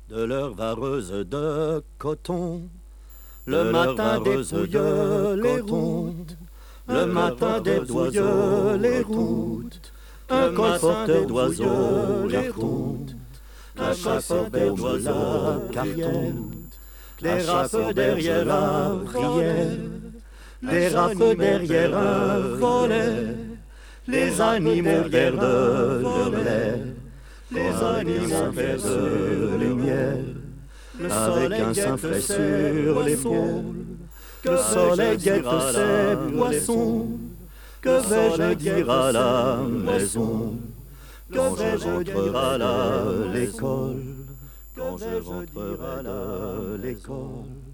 de leur vareuse de coton. Le matin dépouille les routes, le matin dépouille les routes, un colporteur d'oiseaux les routes, un colporteur d'oiseaux carrière, les rappeurs derrière la prière, les rappeurs derrière un volet, les animaux perdent leur lait, les animaux perdent les miels. Avec un sein frais sur l'épaule, que le soleil guette ses poissons, que vais-je dire à la maison, quand je rentrerai à l'école, quand je rentrerai à l'école.